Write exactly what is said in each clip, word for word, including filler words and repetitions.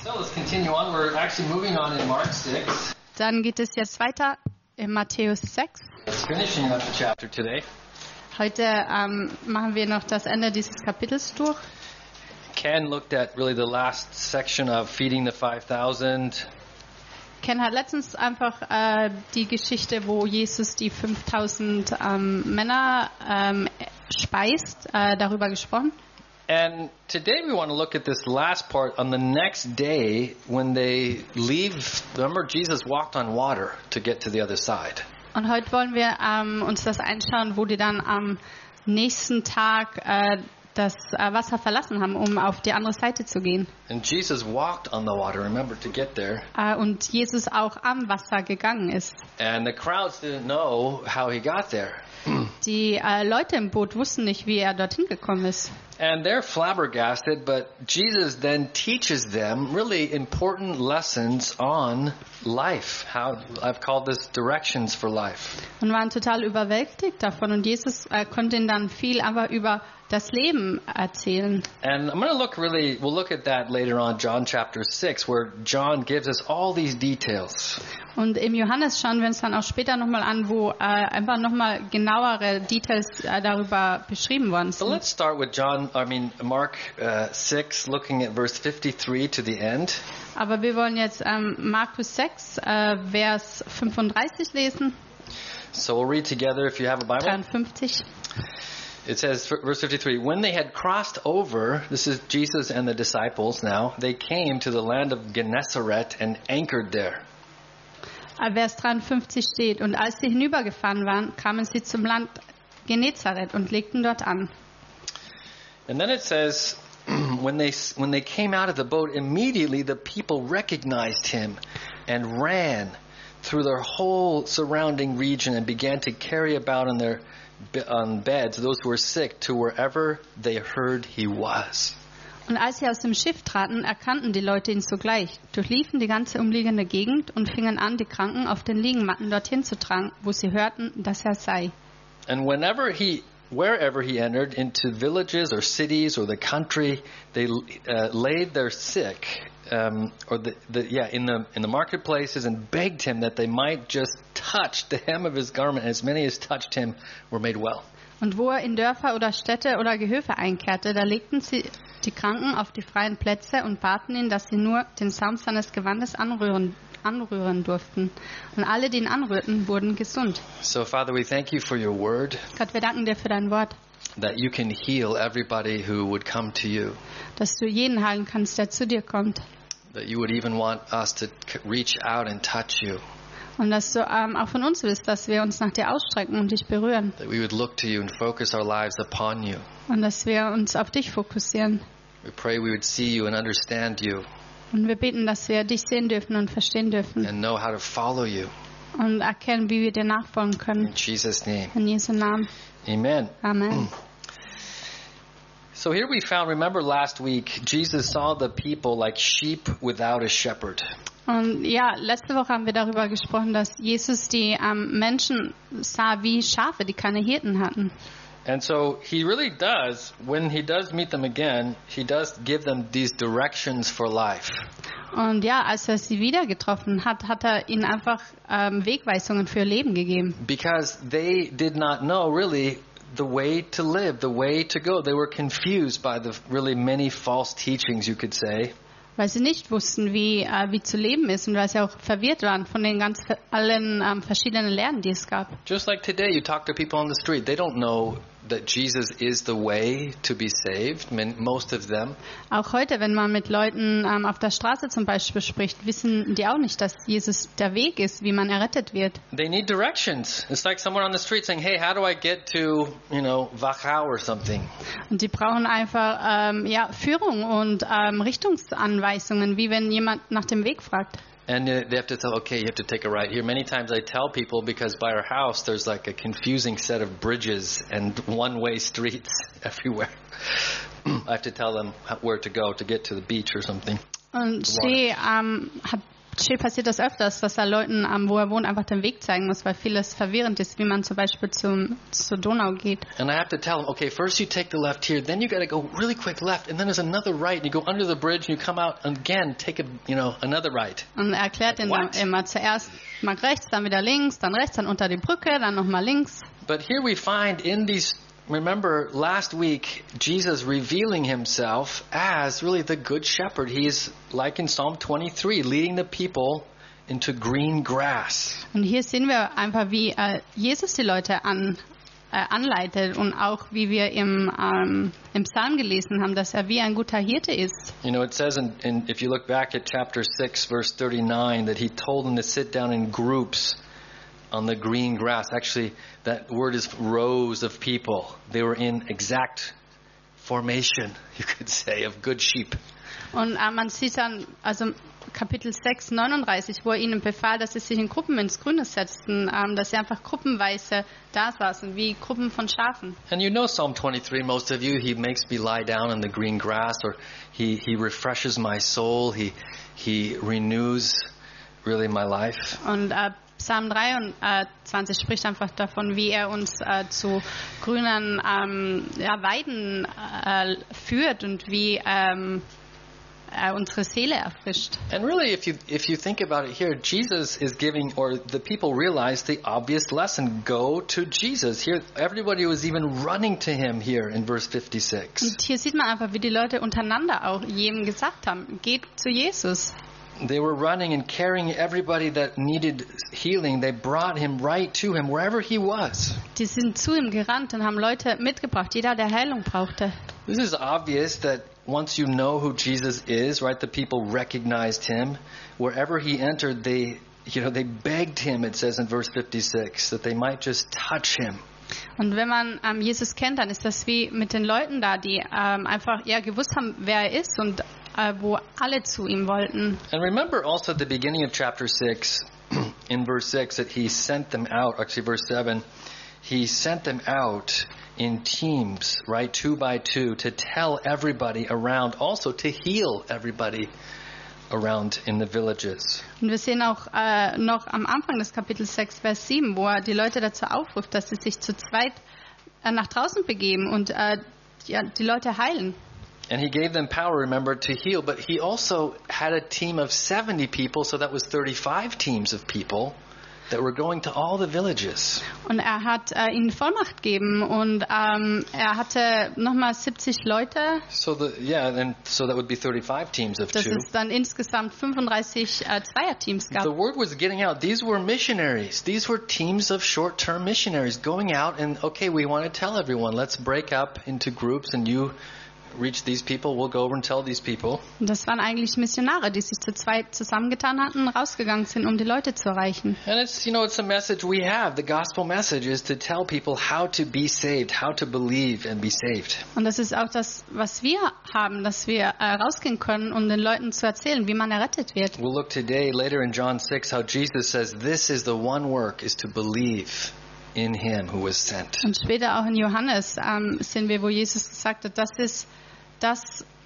So let's continue on. We're actually moving on in Mark six. Dann geht es jetzt weiter in Matthäus sechs. It's finishing up the chapter today. Heute ähm, machen wir noch das Ende dieses Kapitels durch. Ken looked at really the last section of feeding the five thousand. Ken hat letztens einfach äh, die Geschichte, wo Jesus die fünftausend ähm, Männer ähm, speist, äh, darüber gesprochen. And today we want to look at this last part on the next day when they leave. Remember, Jesus walked on water to get to the other side. Und heute wollen wir ähm, uns das anschauen, wo die dann am nächsten Tag äh, das äh, Wasser verlassen haben, um auf die andere Seite zu gehen. And Jesus walked on the water, remember, to get there. Äh, und Jesus auch am Wasser gegangen ist. And the crowds didn't know how he got there. Die äh, Leute im Boot wussten nicht, wie er dorthin gekommen ist. And they're flabbergasted, but Jesus then teaches them really important lessons on life. How I've called this directions for life. Und waren total überwältigt davon. Und Jesus äh, konnte ihnen dann viel einfach über das Leben erzählen. And I'm going to look really, we'll look at that later on, John chapter six, where John gives us all these details. Und im Johannes schauen wir uns dann auch später nochmal an, wo äh, einfach nochmal genauere Details äh, darüber beschrieben worden So sind. let's start with John, I mean Mark uh, six, looking at verse fifty-three to the end. Aber wir wollen jetzt ähm, Markus sechs, äh, Vers fünfunddreißig lesen, So we'll read together if you have a Bible. dreiundfünfzig. It says, verse fifty-three, when they had crossed over, this is Jesus and the disciples now, they came to the land of Gennesaret and anchored there. Äh, Vers dreiundfünfzig steht, und als sie hinübergefahren waren, kamen sie zum Land Genezareth und legten dort an. And then it says, when they when they came out of the boat, immediately the people recognized him and ran through their whole surrounding region and began to carry about on their on beds those who were sick to wherever they heard he was. Und als sie aus dem Schiff traten, erkannten die Leute ihn sogleich, durchliefen die ganze umliegende Gegend und fingen an, die Kranken auf den Liegematten dorthin zu tragen, wo sie hörten, dass er sei. And whenever he wherever he entered, into villages or cities or the country, they uh, laid their sick, um, or the, the yeah in the in the marketplaces and begged him that they might just touch the hem of his garment. And as many as touched him were made well. Und wo er in Dörfer oder Städte oder Gehöfe einkehrte, da legten sie die Kranken auf die freien Plätze und baten ihn, dass sie nur den Saum seines Gewandes anrühren, anrühren durften. Und alle, die ihn anrührten, wurden gesund. So, Father, we thank you for your word, Gott, wir danken dir für dein Wort, that you can heal everybody who would come to you, dass du jeden heilen kannst, der zu dir kommt. that you would even want us to c- reach out and touch you, Und dass du ähm, auch von uns willst, dass wir uns nach dir ausstrecken und dich berühren. that we would look to you and focus our lives upon you. Und dass wir uns auf dich fokussieren. We pray we would see you and understand you Und wir beten, dass wir dich sehen dürfen und verstehen dürfen. and know how to follow you. Und erkennen, wie wir dir nachfolgen können. In Jesus' name, In Jesu Namen. amen. Amen. So here we found, remember last week, Jesus saw the people like sheep without a shepherd. Und ja, letzte Woche haben wir darüber gesprochen, dass Jesus die ähm, Menschen sah wie Schafe, die keine Hirten hatten. And so he really does, when he does meet them again, he does give them these directions for life. Und ja, als er sie wieder getroffen hat, hat er ihnen einfach ähm, Wegweisungen für ihr Leben gegeben. Because they did not know really the way to live, the way to go. They were confused by the really many false teachings, you could say. Weil sie nicht wussten, wie, äh, wie zu leben ist und weil sie auch verwirrt waren von den ganz allen ähm, verschiedenen Lehren, die es gab. Just like today, you talk to people on the street, they don't know that Jesus is the way to be saved, most of them. Auch heute, wenn man mit Leuten ähm, auf der Straße zum Beispiel spricht, wissen die auch nicht, dass Jesus der Weg ist, wie man errettet wird. They need directions. It's like someone on the street saying, hey, how do I get to, you know, Wachau or something? Und die brauchen einfach ähm, ja, Führung und ähm, Richtungsanweisungen, wie wenn jemand nach dem Weg fragt. And uh, they have to tell, okay, you have to take a right here. Many times I tell people, because by our house there's like a confusing set of bridges and one-way streets everywhere. I have to tell them how, where to go to get to the beach or something. Und Steh ähm, hat Chill passiert das öfters, dass er Leuten, ähm, wo er wohnt, einfach den Weg zeigen muss, weil vieles verwirrend ist, wie man zum Beispiel zum, zur Donau geht. And I have to tell him, okay, first you take the left here, then you got to go really quick left, and then there's another right, and you go under the bridge, and you come out and again, take a, you know, another right. Und er erklärt ihnen What? dann immer zuerst mal rechts, dann wieder links, dann rechts, dann unter die Brücke, dann nochmal links. But here we find in these, remember last week, Jesus revealing himself as really the good shepherd. He's like in Psalm twenty-three, leading the people into green grass. Und hier sehen wir einfach, wie äh, Jesus die Leute an, äh, anleitet und auch wie wir im, ähm, im Psalm gelesen haben, dass er wie ein guter Hirte ist. You know, it says, in, in, if you look back at chapter six, verse thirty-nine, that he told them to sit down in groups on the green grass. Actually, that word is rows of people. They were in exact formation, you could say, of good sheep. Und äh, man sieht dann, also Kapitel sechs, neununddreißig, wo er ihnen befahl, dass sie sich in Gruppen ins Grüne setzten, ähm, dass sie einfach gruppenweise da saßen, wie Gruppen von Schafen. And you know Psalm twenty-three, most of you, he makes me lie down in the green grass, or he, he refreshes my soul, he, he renews really my life. Und äh, Psalm dreiundzwanzig spricht einfach davon, wie er uns äh, zu grünen ähm, ja, Weiden äh, führt und wie ähm, er unsere Seele erfrischt. And really, if you if you think about it here, Jesus is giving, or the people realize the obvious lesson: go to Jesus. Here, everybody was even running to him here in verse fifty-six. Und hier sieht man einfach, wie die Leute untereinander auch jedem gesagt haben, geht zu Jesus. They were running and carrying everybody that needed healing. They brought him right to him, wherever he was. Die sind zu ihm gerannt und haben Leute mitgebracht, jeder, der Heilung brauchte. This is obvious that once you know who Jesus is, right, the people recognized him. Wherever he entered, they, you know, they begged him, it says in verse fifty-six, that they might just touch him. Und wenn man ähm, Jesus kennt, dann ist das wie mit den Leuten da, die ähm, einfach ja gewusst haben, wer er ist und äh, wo alle zu ihm wollten. And remember also at the beginning of chapter six, in verse six, that he sent them out, actually verse seven, he sent them out in teams, right, two by two, to tell everybody around, also to heal everybody around in the villages. Und wir sehen auch äh, noch am Anfang des Kapitels sechs, Vers sieben, wo er die Leute dazu aufruft, dass sie sich zu zweit äh, nach draußen begeben und äh, ja, die Leute heilen. And he gave them power, remember, to heal, but he also had a team of seventy people, so that was thirty-five teams of people that were going to all the villages. Und er hat äh, ihnen Vollmacht gegeben und ähm, er hatte nochmal siebzig Leute. So the yeah, and so that would be thirty-five teams of Dass two. es dann insgesamt fünfunddreißig äh, Zweierteams gab. The word was getting out. These were missionaries. These were teams of short-term missionaries going out and, okay, we want to tell everyone. Let's break up into groups and you reach these people. We'll go over and tell these people. Und das waren eigentlich Missionare, die sich zu zweit zusammengetan hatten, rausgegangen sind, um die Leute zu erreichen. And it's, you know, it's a message we have. The gospel message is to tell people how to be saved, how to believe and be saved. Und das ist auch das, was wir haben, dass wir äh, rausgehen können, um den Leuten zu erzählen, wie man errettet wird. We'll look today, later in John six, how Jesus says this is the one work, is to believe in him who was sent. Und später auch in Johannes ähm, sehen wir, wo Jesus gesagt hat, das ist das,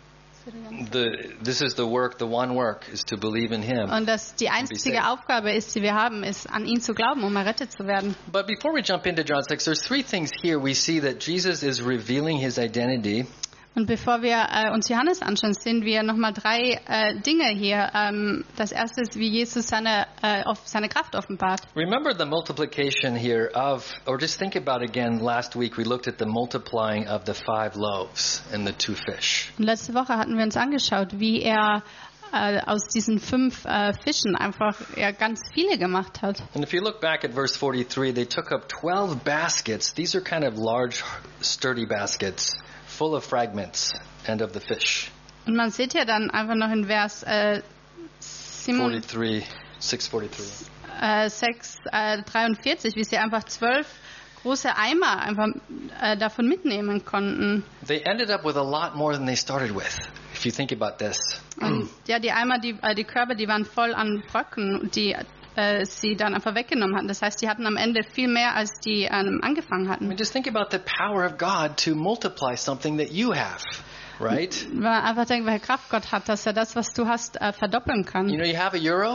The, this is the work, the one work, is to believe in him. und dass die einzige Aufgabe ist, die wir haben, ist, an ihn zu glauben, um errettet zu werden. But before we jump into John six, there's three things here we see that Jesus is revealing his identity. Und bevor wir äh, uns Johannes anschauen, sehen wir nochmal drei äh, Dinge hier. Ähm, das erste ist, wie Jesus seine, äh, auf seine Kraft offenbart. Remember the multiplication here of, or just think about again, last week we looked at the multiplying of the five loaves and the two fish. Und letzte Woche hatten wir uns angeschaut, wie er äh, aus diesen fünf äh, Fischen einfach ja, ganz viele gemacht hat. And if you look back at verse forty-three, they took up twelve baskets. These are kind of large, sturdy baskets, full of fragments and of the fish. Und man sieht ja dann einfach noch in Vers äh, forty-three, six forty-three. äh, sechs dreiundvierzig, wie sie einfach zwölf große Eimer einfach äh, davon mitnehmen konnten. They ended up with a lot more than they started with, if you think about this. Und ja, die Eimer, die, äh, die Körbe, die waren voll an Brocken, die äh, sie dann einfach weggenommen hatten. Das heißt, die hatten am Ende viel mehr, als die ähm, angefangen I hatten. mean, just think about the power of God to multiply something that you have, right? Weil man einfach denkt, welche Kraft Gott hat, dass er das, was du hast, äh, verdoppeln kann. You know, you have a euro,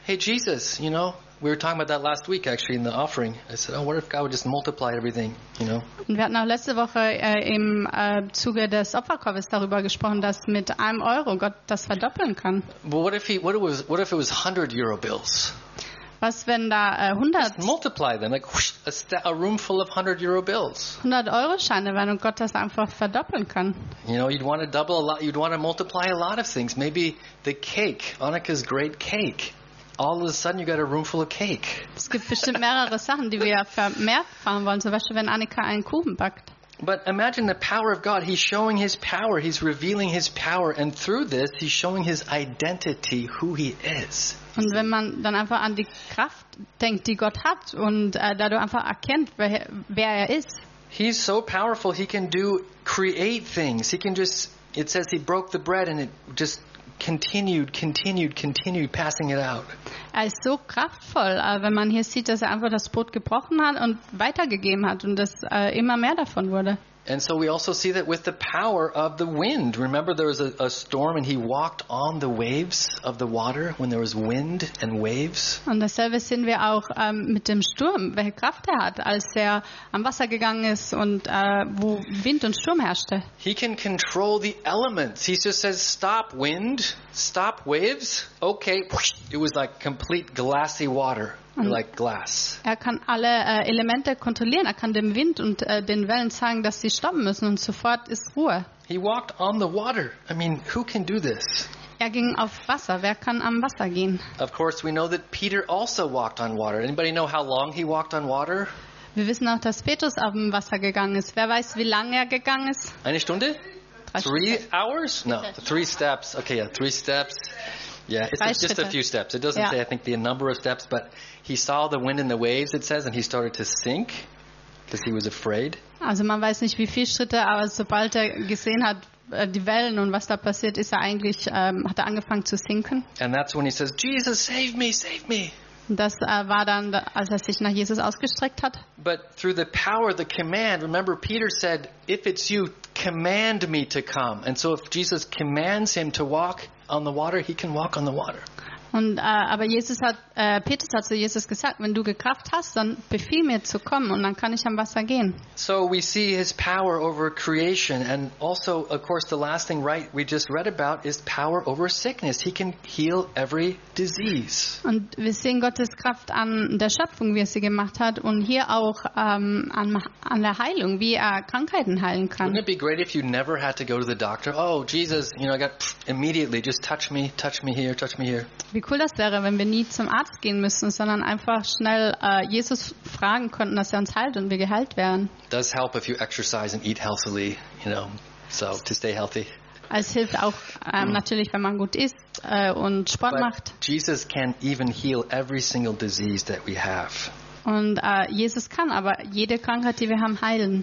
hey, Jesus, you know, we were talking about that last week actually in the offering. I said, oh, what if God would just multiply everything, you know? Und wir hatten auch letzte Woche äh, im äh, Zuge des Opferkorbes darüber gesprochen, dass mit einem Euro Gott das verdoppeln kann. But what if he, what it was, what if it was one hundred euro bills? Was, wenn da äh, hundert, Multiply them, like whoosh, a, sta- a room full of one hundred euro bills. hundert Euro Scheine wären und Gott das einfach verdoppeln kann? You know, you'd want to double a lot, you'd want to multiply a lot of things. Maybe the cake, Annika's great cake. All of a sudden you got a room full of cake. Es gibt bestimmt mehrere Sachen, die wir vermehrt fahren wollen. Zum Beispiel, wenn Annika einen Kuchen backt. But imagine the power of God. He's showing his power. He's revealing his power. And through this, he's showing his identity, who he is. Und wenn man dann einfach an die Kraft denkt, die Gott hat und äh, dadurch einfach erkennt, wer, wer er ist. He's so powerful. He can do, create things. He can just, it says he broke the bread and it just continued, continued, continued, passing it out. Er ist so kraftvoll, äh, wenn man hier sieht, dass er einfach das Brot gebrochen hat und weitergegeben hat und dass äh, immer mehr davon wurde. And so we also see that with the power of the wind. Remember there was a, a storm and he walked on the waves of the water when there was wind and waves. Und dasselbe sehen wir auch ähm, mit dem Sturm, welche Kraft er hat, als er am Wasser gegangen ist und äh, wo Wind und Sturm herrschte. He can control the elements. He just says, stop wind, stop waves. Okay, it was like complete glassy water. Like glass. Er kann alle äh, Elemente kontrollieren. Er kann dem Wind und äh, den Wellen sagen, dass sie stoppen müssen und sofort ist Ruhe. He walked on the water. I mean, who can do this? Er ging auf Wasser. Wer kann am Wasser gehen? Of course, we know that Peter also walked on water. Anybody know how long he walked on water? Wir wissen auch, dass Petrus auf dem Wasser gegangen ist. Wer weiß, wie lange er gegangen ist? Eine Stunde? Drei Three Stunden. hours? No, three steps. Okay, yeah, three steps. Yeah, it's Drei just a Schritte. few steps. It doesn't Ja. say, I think, the number of steps, but he saw the wind and the waves, it says, and he started to sink because he was afraid. Also man weiß nicht, wie viele Schritte, aber sobald er gesehen hat, äh, die Wellen und was da passiert, ist er eigentlich, ähm, hat er angefangen zu sinken. And that's when he says, Jesus, save me, save me. Und das äh, war dann, als er sich nach Jesus ausgestreckt hat. But through the power, the command, remember Peter said, if it's you, command me to come. And so if Jesus commands him to walk on the water, he can walk on the water. Und äh, aber Jesus hat, äh, Petrus hat zu Jesus gesagt, wenn du Kraft hast, dann befiehl mir zu kommen und dann kann ich am Wasser gehen. So we see his power over creation, and also, of course, the last thing right we just read about is power over sickness. He can heal every disease. Und wir sehen Gottes Kraft an der Schöpfung, wie er sie gemacht hat, und hier auch ähm, an, an der Heilung, wie er Krankheiten heilen Wouldn't kann. it be great if you never had to go to the doctor? Oh, Jesus, you know, I got pff, immediately just touch me, touch me here, touch me here. Wie cool das wäre, wenn wir nie zum Arzt gehen müssten, sondern einfach schnell äh, Jesus fragen könnten, dass er uns heilt und wir geheilt wären. Does help if you exercise and eat healthily, you know, so to stay healthy. Es hilft auch ähm, natürlich, wenn man gut isst äh, und Sport macht. But Jesus can even heal every single disease that we have. Und äh, Jesus kann aber jede Krankheit, die wir haben, heilen.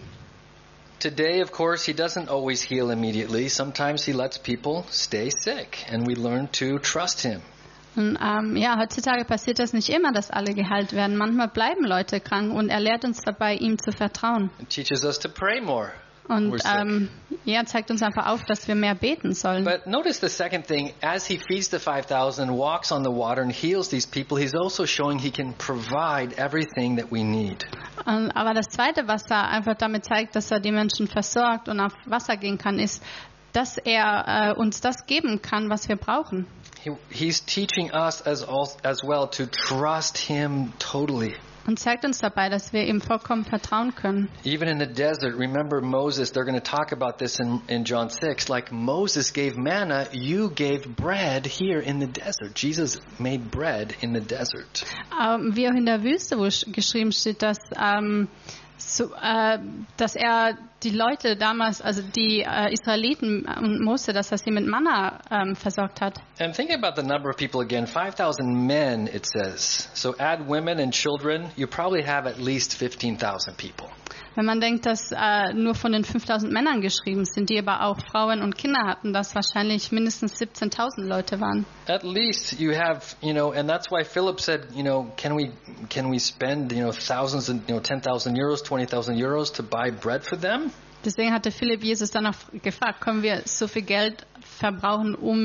Today, of course, he doesn't always heal immediately. Sometimes he lets people stay sick, and we learn to trust him. Und ähm, ja, heutzutage passiert das nicht immer, dass alle geheilt werden. Manchmal bleiben Leute krank und er lehrt uns dabei, ihm zu vertrauen. It teaches us to pray more. when we're Und sick. ähm, ja, zeigt uns einfach auf, dass wir mehr beten sollen. But notice the second thing, as he feeds the five thousand, walks on the water and heals these people, he's also showing he can provide everything that we need. Und, aber das Zweite, was da einfach damit zeigt, dass er die Menschen versorgt und auf Wasser gehen kann, ist, dass er äh, uns das geben kann, was wir brauchen. He, he's teaching us as, al- as well to trust him totally. Und zeigt uns dabei, dass wir ihm vollkommen vertrauen können. Even in the desert, remember Moses, they're going to talk about this in, in John six, like Moses gave manna, you gave bread here in the desert. Jesus made bread in the desert. Ähm, wie auch in der Wüste, wo sch- geschrieben steht, dass, ähm, so, äh, dass er die Leute damals, also die äh, Israeliten und Mose, dass er sie mit Manna ähm, versorgt hat. And think about the number of people again, five thousand men it says. So add women and children, you probably have at least fifteen thousand people. Wenn man denkt, dass äh, nur von den fünftausend Männern geschrieben sind, die aber auch Frauen und Kinder hatten, dass wahrscheinlich mindestens siebzehntausend Leute waren. At least you have, you know, and that's why Philip said, you know, can we can we spend, you know, thousands and, you know, ten thousand euros, twenty thousand euros to buy bread for them? Deswegen hatte Philipp Jesus dann auch gefragt, können wir so viel Geld verbrauchen, um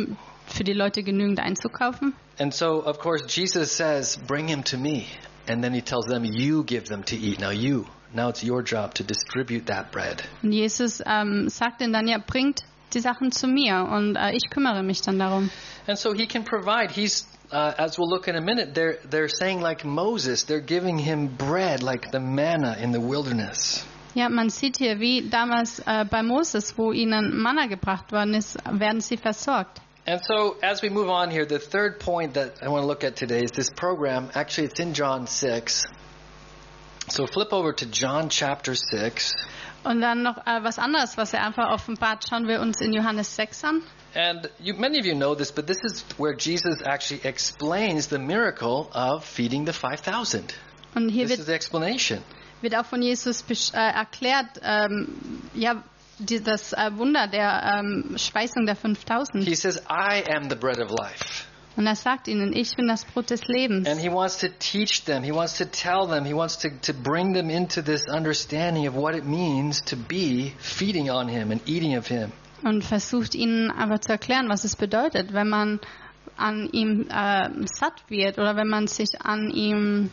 für die Leute genügend einzukaufen. And so, of course, Jesus says, bring him to me. And then he tells them, you give them to eat. Now you, now it's your job to distribute that bread. Und Jesus ähm, sagt ihnen dann, ja, bringt die Sachen zu mir und äh, ich kümmere mich dann darum. And so he can provide. He's, uh, as we'll look in a minute, they're, they're saying like Moses, they're giving him bread like the manna in the wilderness. Ja, man sieht hier, wie damals äh, bei Moses, wo ihnen Manna gebracht worden ist, werden sie versorgt. And so as we move on here, the third point that I want to look at today is this program. Actually, it's in John six. So flip over to John chapter six. Und dann noch äh, was anderes, was er einfach offenbart, schauen wir uns in Johannes sechs an. And you, many of you know this, but this is where Jesus actually explains the miracle of feeding the five thousand. Und hier This is wird, the explanation. wird auch von Jesus besch- äh, erklärt, ähm, ja, die, das äh, Wunder der ähm, Speisung der fünftausend. He says, I am the bread of life. Und er sagt ihnen, ich bin das Brot des Lebens. And he wants to teach them. He wants to tell them. He wants to, to bring them into this understanding of what it means to be feeding on him and eating of him. Und versucht ihnen aber zu erklären, was es bedeutet, wenn man an ihm äh, satt wird oder wenn man sich an ihm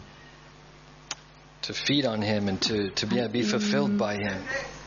To feed on him and to, to be, be fulfilled by him.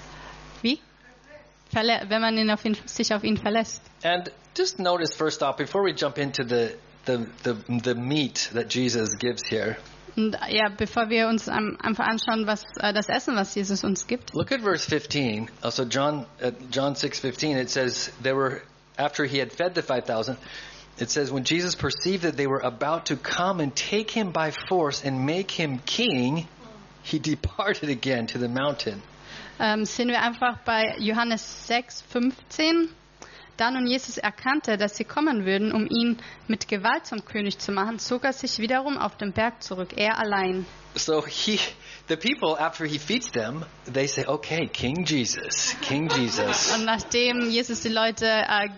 wie? Verlä- wenn man ihn auf ihn, sich auf ihn verlässt. And just notice first off, before we jump into the, the, the, the meat that Jesus gives here, Und äh, ja, bevor wir uns am- einfach anschauen, was äh, das Essen, was Jesus uns gibt. look at verse fifteen. Also John, uh, John six fifteen, it says, they were, after he had fed the five thousand, it says, when Jesus perceived that they were about to come and take him by force and make him king, he departed again to the mountain. Ähm, sehen wir einfach bei Johannes sechs fünfzehn. Da nun Jesus erkannte, dass sie kommen würden, um ihn mit Gewalt zum König zu machen, zog er sich wiederum auf den Berg zurück, er allein. So he, the people, after he feeds them, they say, okay, King Jesus, King Jesus. Und nachdem Jesus die Leute äh,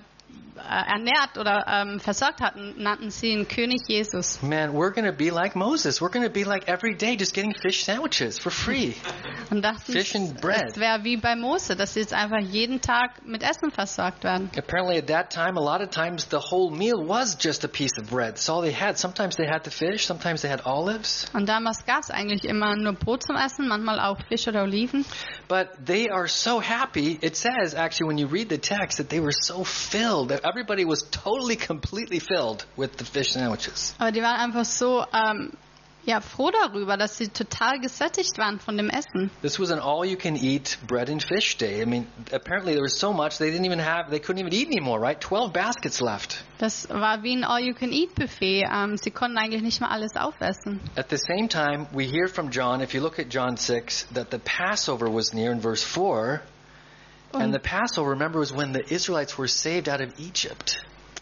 ernährt oder ähm, versorgt hatten, nannten sie ihn König Jesus. Man, we're going to be like Moses. We're going to be like every day just getting fish sandwiches for free. Und dachten, Fish and bread. es wäre wie bei Mose, dass sie jetzt einfach jeden Tag mit Essen versorgt werden. Apparently at that time, a lot of times the whole meal was just a piece of bread. That's all they had. Sometimes they had the fish. Sometimes they had olives. Und damals gab es eigentlich immer nur Brot zum Essen, manchmal auch Fisch oder Oliven. But they are so happy. It says, actually, when you read the text, that they were so filled. That everybody was totally, completely filled with the fish sandwiches. Aber die waren einfach so ähm, ja, froh darüber, dass sie total gesättigt waren von dem Essen. This was an all-you-can-eat bread and fish day. I mean, apparently there was so much they didn't even have. They couldn't even eat anymore, right? Twelve baskets left. Das war wie ein All-You-Can-Eat-Buffet. Ähm, sie konnten eigentlich nicht mal alles aufessen. At the same time, we hear from John, if you look at John six, that the Passover was near in verse four. And the Passover, remember, was when the Israelites were saved out of Egypt.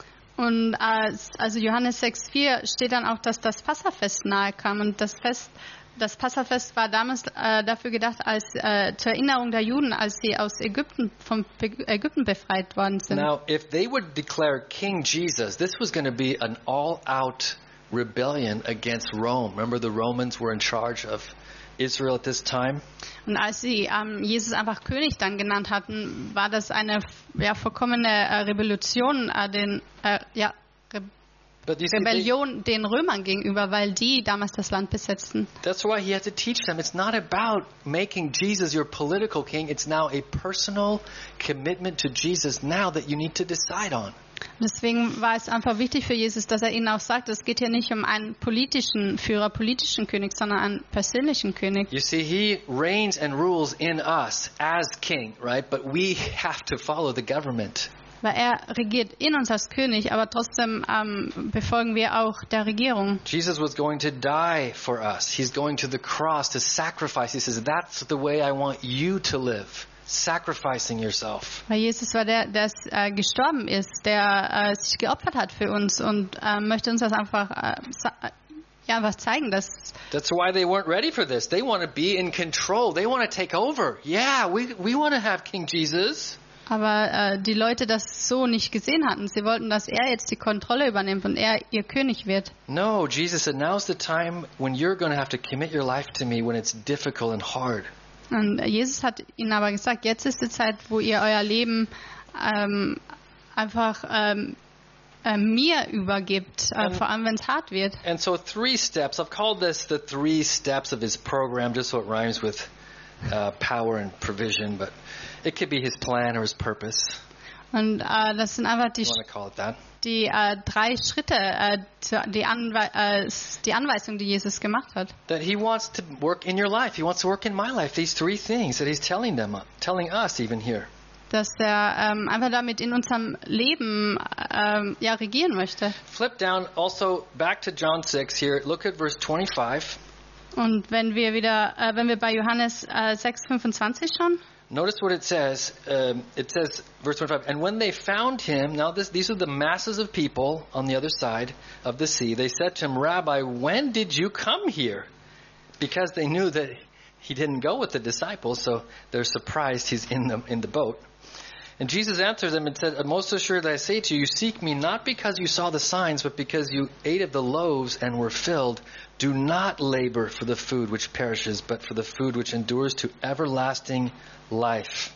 Und äh, also Johannes sechs vier steht dann auch, dass das Passafest nahe kam. Und das Fest, das Passafest war damals äh, dafür gedacht, als äh, zur Erinnerung der Juden, als sie aus Ägypten vom Be- Ägypten befreit worden sind. Now, if they would declare King Jesus, this was going to be an all-out rebellion against Rome. Remember, the Romans were in charge of Israel at this time. Und als sie ähm, Jesus einfach König dann genannt hatten, war das eine ja, vollkommene äh, Revolution, äh, den, äh, ja, Re- But you see, they, Rebellion den Römern gegenüber, weil die damals das Land besetzten. that's why he had to teach them. It's not about making Jesus your political king. It's now a personal commitment to Jesus now that you need to decide on. Deswegen war es einfach wichtig für Jesus, dass er ihnen auch sagt, es geht hier nicht um einen politischen Führer, politischen König, sondern einen persönlichen König. You see, he reigns and rules in us as king, right? But we have to follow the government. Weil er regiert in uns als König, aber trotzdem ähm, befolgen wir auch der Regierung. Jesus was going to die for us. He's going to the cross to sacrifice. He says, that's the way I want you to live. Sacrificing yourself. Weil Jesus war der, der äh, gestorben ist, der äh, sich geopfert hat für uns und äh, möchte uns das einfach, äh, sa- ja, einfach zeigen, dass That's why they weren't ready for this. They want to be in control. They want to take over. Yeah, we we want to have King Jesus. aber äh, die Leute das so nicht gesehen hatten. Sie wollten, dass er jetzt die Kontrolle übernimmt und er ihr König wird. No, Jesus said, now's the time when you're going to have to commit your life to me when it's difficult and hard. Und Jesus hat ihnen aber gesagt, jetzt ist die Zeit, wo ihr euer Leben ähm, einfach ähm, äh, mir übergibt, äh, Ähm, vor allem wenn es hart wird. And so three steps, I've called this the three steps of his program, just so it rhymes with uh, power and provision, but it could be his plan or his purpose. Und äh, das sind einfach die, You want to call it that. die äh, drei Schritte, äh, zu- die, Anwe äh, die Anweisung, die Jesus gemacht hat. That he wants to work in your life. He wants to work in my life. These three things that he's telling them, telling us even here. Dass er ähm, einfach damit in unserem Leben ähm, ja, regieren möchte. Flip down also back to John six here. Look at verse twenty-five. Und wenn wir wieder, äh, wenn wir bei Johannes äh, sechs fünfundzwanzig schauen, Notice what it says. Um, it says, verse twenty-five, and when they found him, now this, these are the masses of people on the other side of the sea, they said to him, Rabbi, when did you come here? Because they knew that he didn't go with the disciples, so they're surprised he's in the, in the boat. And Jesus answered them and said, most assuredly I say to you, you seek me not because you saw the signs, but because you ate of the loaves and were filled. Do not labor for the food which perishes, but for the food which endures to everlasting life.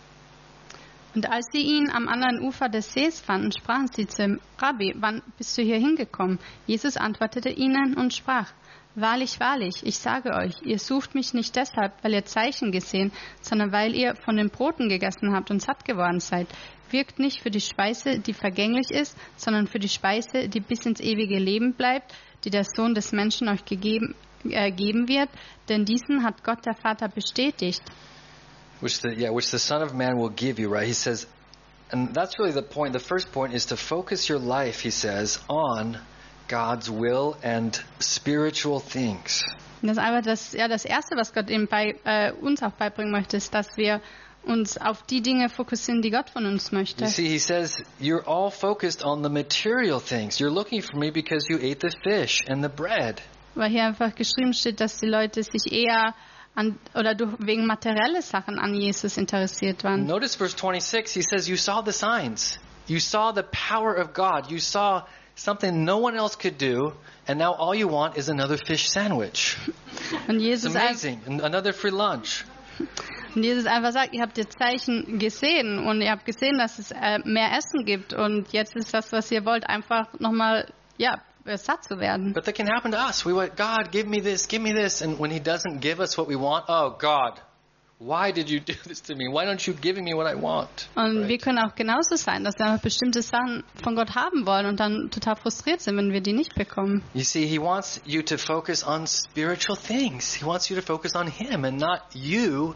und als sie ihn am anderen Ufer des Sees fanden, sprachen sie zu ihm, Rabbi, wann bist du hier hingekommen? Jesus antwortete ihnen und sprach, wahrlich, wahrlich, ich sage euch, ihr sucht mich nicht deshalb, weil ihr Zeichen gesehen, sondern weil ihr von den Broten gegessen habt und satt geworden seid. Wirkt nicht für die Speise, die vergänglich ist, sondern für die Speise, die bis ins ewige Leben bleibt, die der Sohn des Menschen euch gegeben, äh, geben wird, denn diesen hat Gott der Vater bestätigt. Which the yeah, which the Son of Man will give you, right? He says, and that's really the point. The first point is to focus your life, he says, on God's will and spiritual things. Und das ist einfach das, ja, das Erste, was Gott eben bei äh, uns auch beibringen möchte, ist, dass wir uns auf die Dinge fokussieren, die Gott von uns möchte. You see, he says, you're all focused on the material things. You're looking for me because you ate the fish and the bread. Weil hier einfach geschrieben steht, dass die Leute sich eher an, oder durch, wegen materielle Sachen an Jesus interessiert waren. Notice verse twenty-six, he says, you saw the signs. You saw the power of God. You saw something no one else could do, and now all you want is another fish sandwich. Und It's Jesus, ein- amazing. And another free lunch. und Jesus einfach sagt, ihr habt die Zeichen gesehen und ihr habt gesehen, dass es äh, mehr Essen gibt und jetzt ist das, was ihr wollt, einfach nochmal, ja, äh, satt zu werden. But that can happen to us. We want, God, give me this, give me this. And when he doesn't give us what we want, oh, God, why did you do this to me? Why don't you give me what I want? Und Right? wir können auch genauso sein, dass wir einfach bestimmte Sachen von Gott haben wollen und dann total frustriert sind, wenn wir die nicht bekommen. You see, he wants you to focus on spiritual things. He wants you to focus on him and not you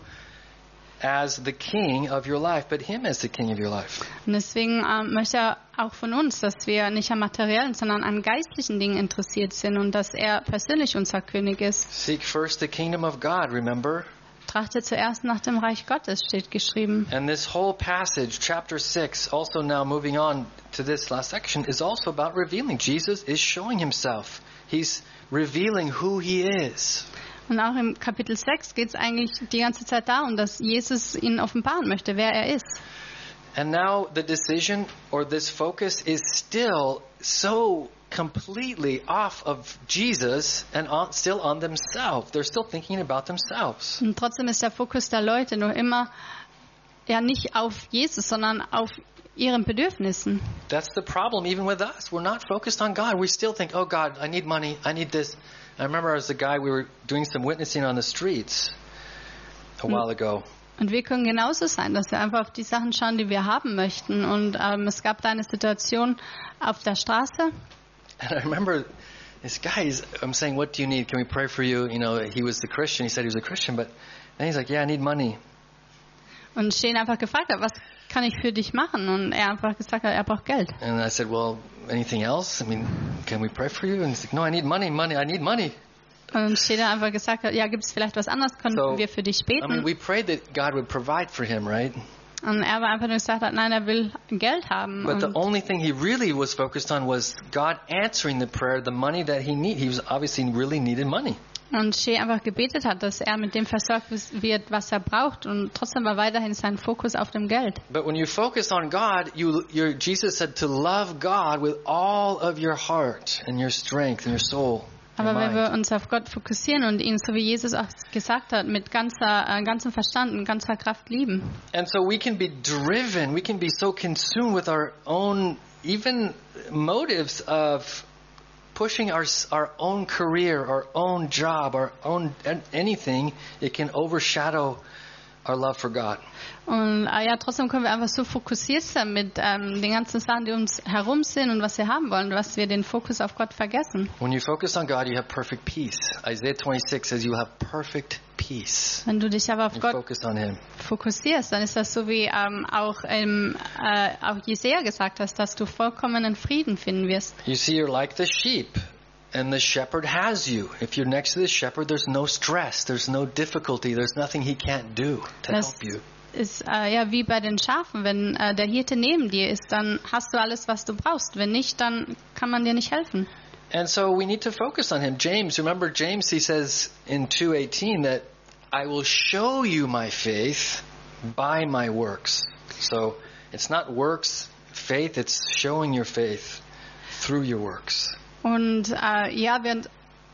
as the king of your life, but him as the king of your life. Und deswegen ähm, möchte er auch von uns, dass wir nicht an materiellen, sondern an geistlichen Dingen interessiert sind und dass er persönlich unser König ist. Seek first the kingdom of God, remember? Trachtet zuerst nach dem Reich Gottes, steht geschrieben. And this whole passage, chapter six, also now moving on to this last section, is also about revealing. Jesus is showing himself. He's revealing who he is. Und auch im Kapitel sechs geht es eigentlich die ganze Zeit darum, dass Jesus ihnen offenbaren möchte, wer er ist. And now the decision or this focus is still so completely off of Jesus and on, still on themselves. They're still thinking about themselves. Und trotzdem ist der Fokus der Leute noch immer ja nicht auf Jesus, sondern auf ihren Bedürfnissen. That's the problem even with us. We're not focused on God. We still think, oh God, I need money. I need this. I remember as a guy, we were doing some witnessing on the streets a while ago. Und wir können genauso sein, dass wir einfach auf die Sachen schauen, die wir haben möchten. Und ähm, es gab da eine Situation auf der Straße. And I remember this guy, he's, I'm saying, what do you need? Can we pray for you? You know, he was the Christian. He said he was a Christian, but then he's like, yeah, I need money. Und Shane einfach gefragt hat, was kann ich für dich machen? Und er einfach gesagt hat, er braucht Geld. And I said, well, anything else? I mean, can we pray for you? And he's like, no, I need money, money, I need money. Und Shane einfach gesagt hat, ja, gibt es vielleicht was anderes? Können So, wir für dich I mean, beten? we prayed that God would provide for him, right? Und er war einfach nur gesagt hat, nein, er will Geld haben. But the Und, only thing he really was focused on was God answering the prayer, the money that he needed. He was obviously really needed money. und Shane einfach gebetet hat, dass er mit dem versorgt wird, was er braucht. Und trotzdem war weiterhin sein Fokus auf dem Geld. But when you focus on God, you, you're, Jesus said to love God with all of your heart and your strength and your soul. Aber your wenn wir mind. uns auf Gott fokussieren und ihn, so wie Jesus auch gesagt hat, mit ganzer, äh, ganzem Verstand und ganzer Kraft lieben. And so we can be driven, we can be so consumed with our own even motives of pushing our our own career, our own job, our own anything, it can overshadow our love for God. Und äh, ja, trotzdem können wir einfach so fokussiert sein mit ähm, den ganzen Sachen, die uns herum sind und was wir haben wollen, dass wir den Fokus auf Gott vergessen. When you focus on God, you have perfect peace. Isaiah twenty-six says you have perfect peace. Wenn du dich aber auf You Gott focus on Him. fokussierst, dann ist das so wie ähm, auch, im, äh, auch Jesaja gesagt hast, dass du vollkommenen Frieden finden wirst. You see, you're like the sheep, and the shepherd has you. If you're next to the shepherd, there's no stress, there's no difficulty, there's nothing he can't do to Das help you. ist äh, ja wie bei den Schafen. Wenn äh, der Hirte neben dir ist, dann hast du alles, was du brauchst. Wenn nicht, dann kann man dir nicht helfen. And so we need to focus on Him. James, remember James, he says in two eighteen that I will show you my faith by my works. So it's not works, faith, it's showing your faith through your works. Und äh, ja, während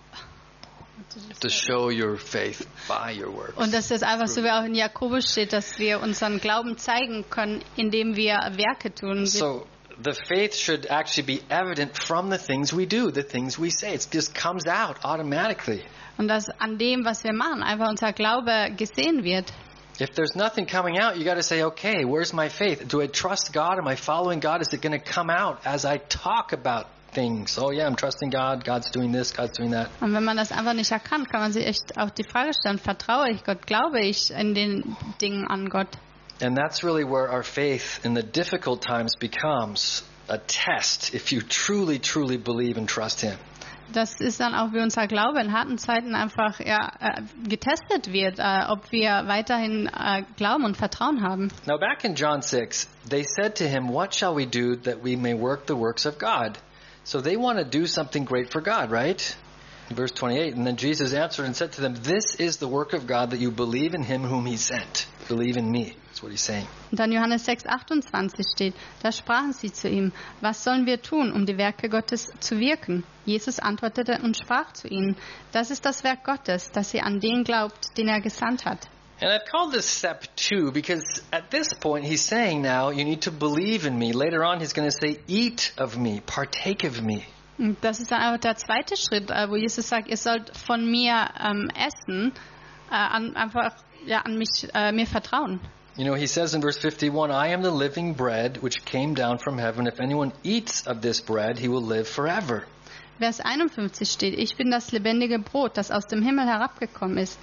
To show your faith by your works. und das ist einfach so, wie auch in Jakobus steht, dass wir unseren Glauben zeigen können, indem wir Werke tun. So the faith should actually be evident from the things we do, the things we say. It just comes out automatically. Und dass an dem, was wir machen, einfach unser Glaube gesehen wird. If there's nothing coming out, you got to say, okay, where's my faith? Do I trust God? Am I following God? Is it going to come out as I talk about things? Oh yeah, I'm trusting God. God's doing this. God's doing that. Und wenn man das einfach nicht erkannt, kann man sich echt auch die Frage stellen, vertraue ich Gott, glaube ich in den Dingen an Gott? And that's really where our faith in the difficult times becomes a test if you truly, truly believe and trust Him. Das ist dann auch, wie unser Glaube in harten Zeiten einfach ja, äh, getestet wird, äh, ob wir weiterhin äh, Glauben und Vertrauen haben. Now back in John six, they said to Him, what shall we do that we may work the works of God? So they want to do something great for God, right? Verse twenty-eight, and then Jesus answered and said to them, this is the work of God, that you believe in Him whom He sent. Believe in me. That's what He's saying. Und dann Johannes sechs achtundzwanzig steht, da sprachen sie zu ihm, was sollen wir tun, um die Werke Gottes zu wirken? Jesus antwortete und sprach zu ihnen, das ist das Werk Gottes, dass ihr an den glaubt, den er gesandt hat. And I've called this step two because at this point He's saying now, you need to believe in me. Later on He's going to say, eat of me, partake of me. Und das ist dann einfach der zweite Schritt, äh, wo Jesus sagt, ihr sollt von mir ähm, essen, äh, an, einfach ja, an mich, äh, mir vertrauen. You know, He says in verse fifty-one, I am the living bread which came down from heaven. If anyone eats of this bread, he will live forever. Vers einundfünfzig steht, ich bin das lebendige Brot, das aus dem Himmel herabgekommen ist.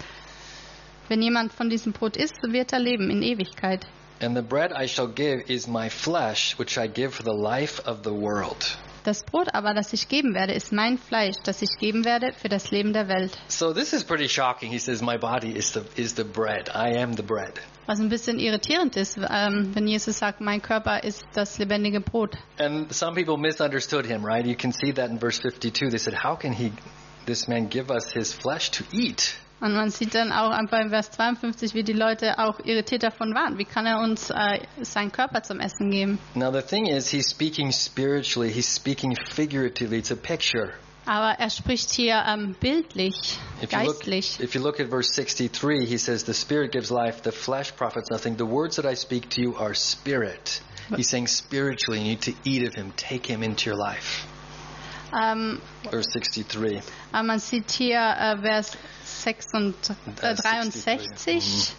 Wenn jemand von diesem Brot isst, so wird er leben in Ewigkeit. And the bread I shall give is my flesh, which I give for the life of the world. Das Brot aber, das ich geben werde, ist mein Fleisch, das ich geben werde für das Leben der Welt. So this is pretty shocking. He says, my body is the is the bread. I am the bread. Was ein bisschen irritierend ist, ähm, wenn Jesus sagt, mein Körper ist das lebendige Brot. And some people misunderstood Him, right? You can see that in verse fifty-two. They said, how can he, this man give us his flesh to eat? Und man sieht dann auch einfach im Vers zweiundfünfzig, wie die Leute auch irritiert davon waren. Wie kann er uns äh, seinen Körper zum Essen geben? Now the thing is, he's speaking spiritually. He's speaking figuratively. It's a picture. Aber er spricht hier ähm, bildlich, If you, look, geistlich. if you look at verse sixty-three, he says, the spirit gives life, the flesh profits nothing. The words that I speak to you are spirit. He's saying spiritually, you need to eat of him, take him into your life. Ähm, Verse sixty-three. aber man sieht hier äh, Vers sechs und, äh, Äh, dreiundsechzig.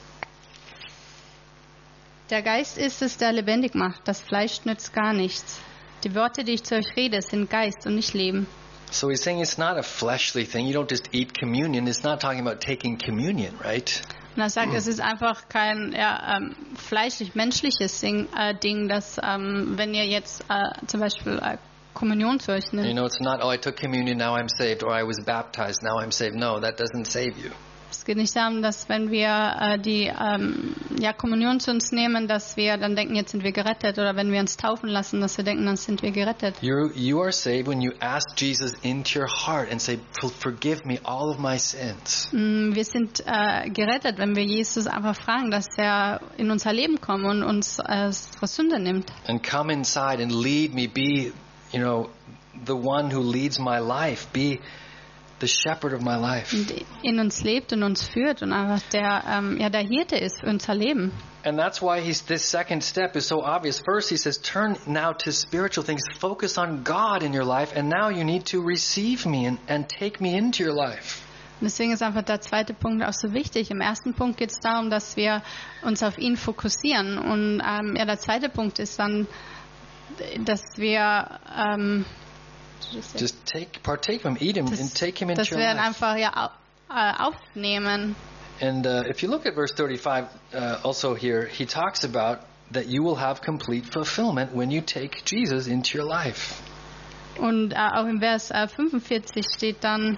Der Geist ist es, der lebendig macht. Das Fleisch nützt gar nichts. Die Worte, die ich zu euch rede, sind Geist und nicht Leben. So he's saying it's not a fleshly thing. You don't just eat communion. It's not talking about taking communion, right? Und er sagt, es ist einfach kein ja, ähm, fleischlich-menschliches Ding, äh, Ding, dass ähm, wenn ihr jetzt äh, zum Beispiel äh, Kommunion zu euch You nimmt. know, it's not, oh, I took communion, now I'm saved, or I was baptized, now I'm saved. No, that doesn't save you. Es geht nicht darum, dass wenn wir äh, die ähm, ja, Kommunion zu uns nehmen, dass wir dann denken, jetzt sind wir gerettet. Oder wenn wir uns taufen lassen, dass wir denken, dann sind wir gerettet. You you are saved when you ask Jesus into your heart and say, forgive me all of my sins. Mm, Wir sind äh, gerettet, wenn wir Jesus einfach fragen, dass er in unser Leben kommt und uns äh, unsere Sünde nimmt. And come inside and lead me, be, you know, the one who leads my life. Be the shepherd of my life. und in uns lebt und uns führt und einfach der, ähm, ja, der Hirte ist für unser Leben. And that's why he's, this second step is so obvious. First, he says, turn now to spiritual things. Focus on God in your life. And now you need to receive me and, and take me into your life. Und deswegen ist einfach der zweite Punkt auch so wichtig. Im ersten Punkt geht es darum, dass wir uns auf ihn fokussieren. Und ähm, ja, der zweite Punkt ist dann, dass wir ähm, Just take, partake of him, eat him, dass, and take him into dass your wir ihn life. einfach ja, au- äh, aufnehmen. And uh, if you look at verse thirty-five, uh, also here, he talks about that you will have complete fulfillment when you take Jesus into your life. Und äh, auch im Vers äh, fünfundvierzig steht dann,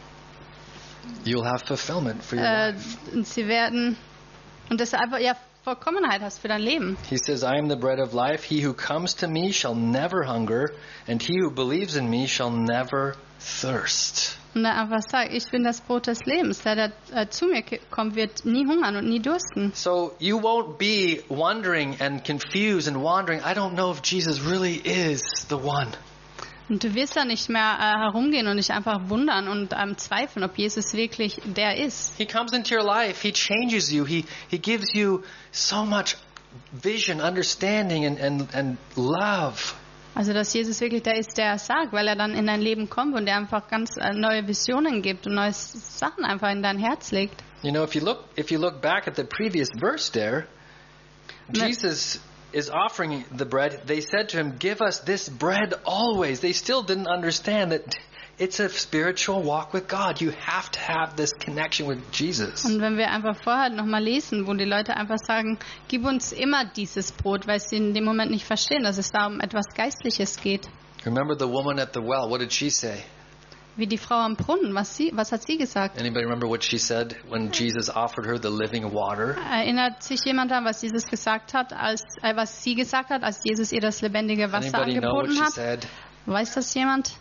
You'll have fulfillment for your äh, life. und sie werden, und dass du einfach ja Vollkommenheit hast für dein Leben. He says, I am the bread of life. He who comes to me shall never hunger, and he who believes in me shall never thirst. Und er einfach sagt, ich bin das Brot des Lebens. Der, der äh, zu mir ke- kommt, wird nie hungern und nie dursten. So you won't be wondering and confused and wandering, I don't know if Jesus really is the one. Und du wirst da nicht mehr äh, herumgehen und dich einfach wundern und ähm, zweifeln, ob Jesus wirklich der ist. He comes into your life. He changes you. He, he gives you so much vision, understanding, and, and, and love. Also, dass Jesus wirklich der ist, der er sagt, weil er dann in dein Leben kommt und der einfach ganz äh, neue Visionen gibt und neue Sachen einfach in dein Herz legt. You know, if you look if you look back at the previous verse there, Ne- Jesus is offering the bread. They said to him, "Give us this bread always." They still didn't understand that it's a spiritual walk with God. You have to have this connection with Jesus. Und wenn wir einfach vorher nochmal lesen, wo die Leute einfach sagen, gib uns immer dieses Brot, weil sie in dem Moment nicht verstehen, dass es da um etwas Geistliches geht. Remember the woman at the well? What did she say? Wie die Frau am Brunnen, was, sie, was hat sie gesagt? Anybody remember what she said when Jesus offered her the living water? Erinnert sich jemand an, was Jesus gesagt hat, als äh, was sie gesagt hat, als Jesus ihr das lebendige Wasser Anybody know what angeboten she hat? said? Weiß das jemand?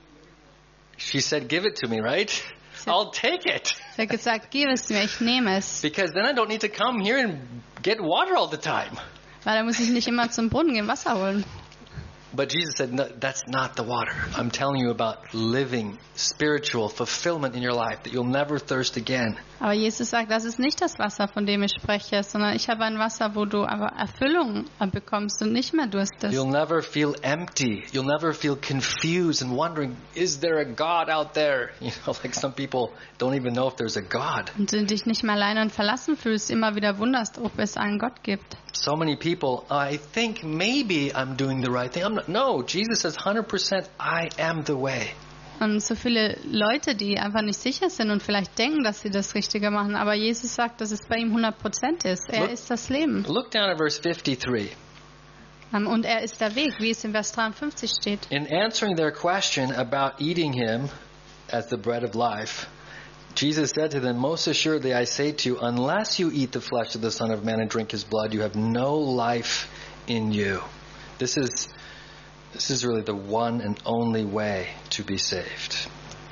She said, "Give it to me, right? I'll take it." Sie hat gesagt, gib es mir, ich nehme es. Because then I don't need to come here and get water all the time. Weil da muss ich nicht immer zum Brunnen gehen, Wasser holen. But Jesus said, no, that's not the water. I'm telling you about living spiritual fulfillment in your life, that you'll never thirst again. Aber Jesus sagt, das ist nicht das Wasser, von dem ich spreche, sondern ich habe ein Wasser, wo du aber Erfüllung bekommst und nicht mehr durstest. You'll never feel empty. You'll never feel confused and wondering, is there a God out there? You know, like some people don't even know if there's a God. Und du dich nicht mehr alleine und verlassen fühlst, immer wieder wunderst, ob es einen Gott gibt. So many people, I think maybe I'm doing the right thing. I'm not, no, Jesus says one hundred percent, I am the way. Und so viele Leute, die einfach nicht sicher sind und vielleicht denken, dass sie das Richtige machen, aber Jesus sagt, dass es bei ihm hundert Prozent ist. Er Look- ist das Leben. Look down at verse fifty-three. Ähm, Und er ist der Weg, wie es in Vers dreiundfünfzig steht. In answering their question about eating him as the bread of life, Jesus said to them, "Most assuredly I say to you, unless you eat the flesh of the Son of Man and drink his blood, you have no life in you." This is this is really the one and only way to be saved.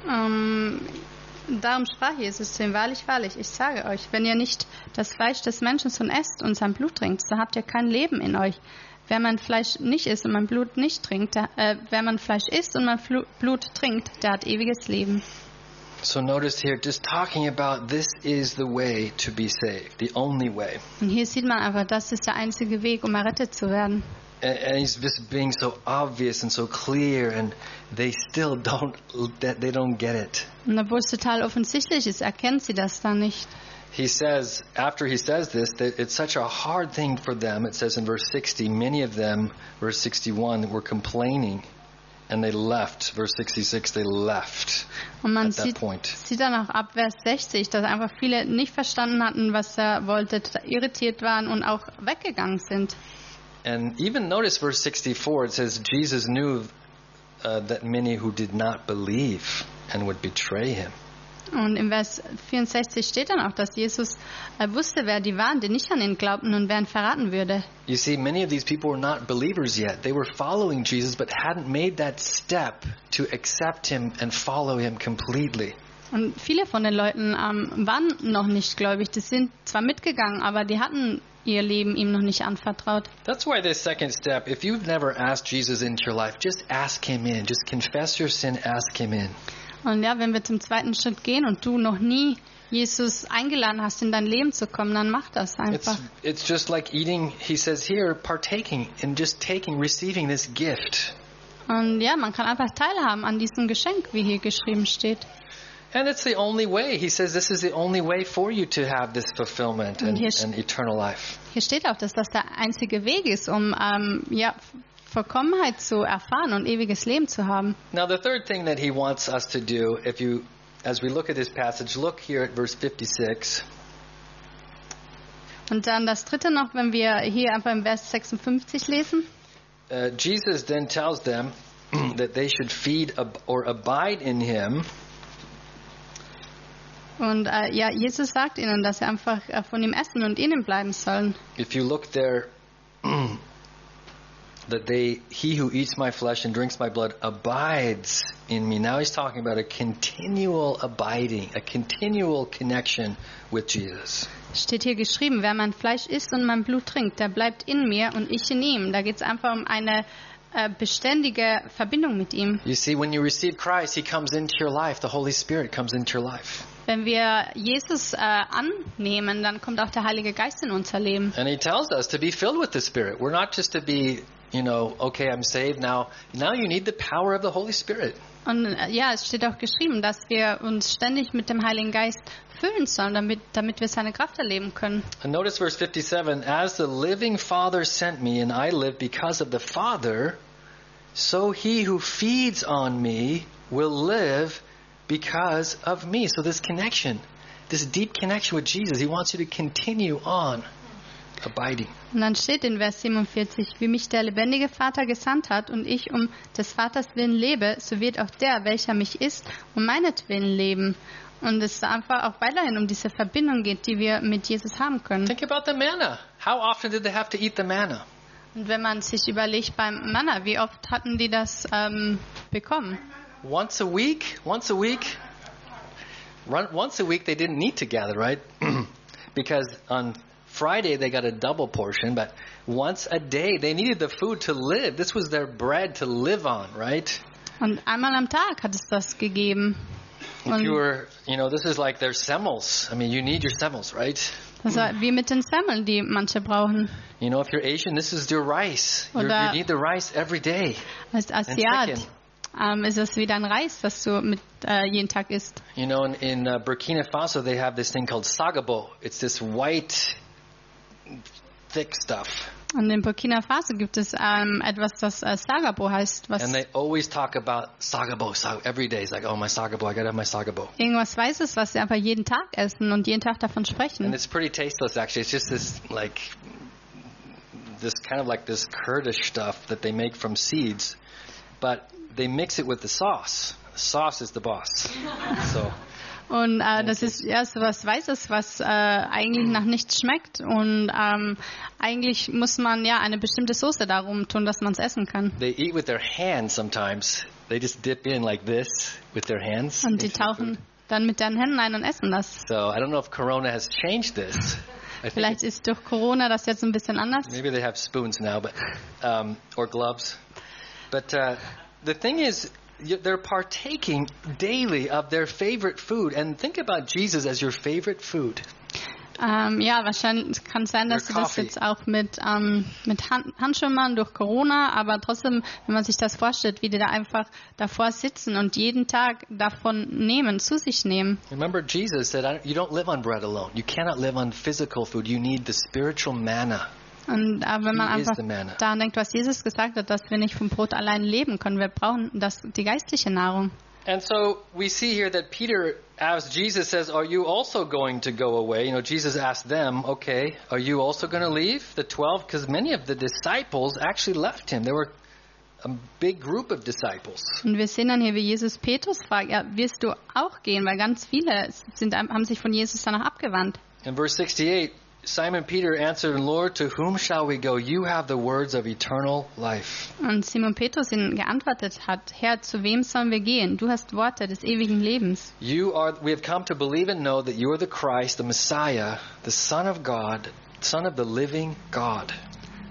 Ähm, darum sprach Jesus zu ihm, wahrlich, wahrlich, ich sage euch, wenn ihr nicht das Fleisch des Menschen esst und sein Blut trinkt, so habt ihr kein Leben in euch. Wer mein Fleisch nicht isst und mein Blut nicht trinkt, der, äh, wer mein Fleisch isst und mein Flu- Blut trinkt, der hat ewiges Leben. So notice here, just talking about this is the way to be saved, the only way. Und hier sieht man einfach, das ist der einzige Weg, um errettet zu werden. And, and he's just being so obvious and so clear, and they still don't, they don't get it. Und obwohl es total offensichtlich ist, erkennen sie das dann nicht. He says, after he says this, that it's such a hard thing for them. It says in verse sixty, many of them, verse sixty-one, were complaining, and they left. Verse sixty-six, they left Und man at that sieht, point. sieht dann auch ab Vers sechzig, dass einfach viele nicht verstanden hatten, was er wollte, irritiert waren und auch weggegangen sind. And even notice verse sixty-four, it says, Jesus knew uh, that many who did not believe and would betray him. Und im Vers vierundsechzig steht dann auch, dass Jesus äh, wusste, wer die waren, die nicht an ihn glaubten und wer ihn verraten würde. You see, many of these people were not believers yet. They were following Jesus, but hadn't made that step to accept him and follow him completely. Und viele von den Leuten ähm, waren noch nicht gläubig. Die sind zwar mitgegangen, aber die hatten ihr Leben ihm noch nicht anvertraut. That's why this second step, if you've never asked Jesus into your life, just ask him in. Just confess your sin, ask him in. Und ja, wenn wir zum zweiten Schritt gehen und du noch nie Jesus eingeladen hast, in dein Leben zu kommen, dann mach das einfach. It's, it's just like eating, he says here, partaking and just taking, receiving this gift. Und ja, man kann einfach teilhaben an diesem Geschenk, wie hier geschrieben steht. And it's the only way. He says this is the only way for you to have this fulfillment and, and eternal life. Hier steht auch, dass das der einzige Weg ist, um ähm, ja, Vollkommenheit zu erfahren und ewiges Leben zu haben. Now the third thing that he wants us to do, if you, as we look at this passage, look here at verse fifty-six. Und dann das dritte noch, wenn wir hier einfach im Vers sechsundfünfzig lesen. Uh, Jesus then tells them that they should feed ab- or abide in him. Und äh, ja, Jesus sagt ihnen, dass sie einfach äh, von ihm essen und in ihm bleiben sollen. If you look there, that they, he who eats my flesh and drinks my blood abides in me. Now he's talking about a continual abiding, a continual connection with Jesus. Steht hier geschrieben, wer mein Fleisch isst und mein Blut trinkt, der bleibt in mir und ich in ihm. Da geht es einfach um eine äh, beständige Verbindung mit ihm. You see, when you receive Christ, he comes into your life. The Holy Spirit comes into your life. Wenn wir Jesus äh, annehmen, dann kommt auch der Heilige Geist in unser Leben. And he tells us to be filled with the Spirit. We're not just to be, you know, okay, I'm saved now. Now you need the power of the Holy Spirit. Und äh, ja, es steht auch geschrieben, dass wir uns ständig mit dem Heiligen Geist füllen sollen, damit, damit wir seine Kraft erleben können. And notice verse fifty-seven, as the living Father sent me and I live because of the Father, so he who feeds on me will live because of me. So this connection, this deep connection with Jesus, he wants you to continue on abiding. Und dann steht in Vers siebenundvierzig, wie mich der lebendige Vater gesandt hat und ich um des Vaters willen lebe, so wird auch der, welcher mich isst, um meinetwillen leben. Und es einfach auch weiterhin um diese Verbindung geht, die wir mit Jesus haben können. Think about the manna. How often did they have to eat the manna? Und wenn man sich überlegt beim Manna, wie oft hatten die das ähm, bekommen? Once a week? Once a week? Run, once a week they didn't need to gather, right? Because on Friday they got a double portion, but once a day they needed the food to live. This was their bread to live on, right? Und einmal am Tag hat es das gegeben. If you were, you know, this is like their semmels. I mean, you need your semmels, right? Das war wie mit den Semmeln, die manche brauchen. You know, if you're Asian, this is your rice. You're, Oder you need the rice every day. Als And Asiat chicken. ähm, ist es wie dein Reis, das du mit äh, jeden Tag isst. You know, in, in uh, Burkina Faso, they have this thing called sagabo. It's this white, thick stuff. Und in Burkina Faso gibt es ähm, etwas, das äh, Sagabo heißt, was And they always talk about sagabo. So every day, it's like, oh, my sagabo, I gotta have my sagabo. irgendwas Weißes, was sie einfach jeden Tag essen und jeden Tag davon And sprechen. it's pretty tasteless, actually. It's just this, like, this kind of like this Kurdish stuff that they make from seeds. But they mix it with the sauce. The sauce is the boss. So... Und äh, das ist ja so was Weißes, was äh, eigentlich nach nichts schmeckt. Und ähm, eigentlich muss man ja eine bestimmte Soße darum tun, dass man es essen kann. They eat with their hands sometimes. They just dip in like this with their hands. Und die into the tauchen food. dann mit den Händen ein und essen das. So I don't know if Corona has changed this. I think Vielleicht it- ist durch Corona das jetzt ein bisschen anders. maybe they have spoons now, but um, or gloves. But uh, the thing is, y- they're partaking daily of their favorite food. And think about Jesus as your favorite food. Ähm, ja, wahrscheinlich kann es sein, dass sie Their das coffee. jetzt auch mit, ähm, mit Hand, Handschuhen machen durch Corona, aber trotzdem, wenn man sich das vorstellt, wie die da einfach davor sitzen und jeden Tag davon nehmen, zu sich nehmen. Remember, Jesus said, I, "You don't live on bread alone. You cannot live on physical food. You need the spiritual manna." Und äh, wenn man He is einfach the manna. daran denkt, was Jesus gesagt hat, dass wir nicht vom Brot allein leben können, wir brauchen das, die geistliche Nahrung. And so we see here that Peter asks, Jesus says, are you also going to go away? You know, Jesus asked them, okay, are you also going to leave? The twelve, because many of the disciples actually left him. There were a big group of disciples. Und wir sehen dann hier, wie Jesus Petrus fragt, ja, wirst du auch gehen? Weil ganz viele sind, haben sich von Jesus danach abgewandt. In verse sixty-eight, Simon Peter answered, Lord, to whom shall we go? You have the words of eternal life. Und Simon Petrus ihnen geantwortet hat, Herr, zu wem sollen wir gehen? Du hast Worte des ewigen Lebens. You are, we have come to believe and know that you are the Christ, the Messiah, the Son of God, Son of the living God.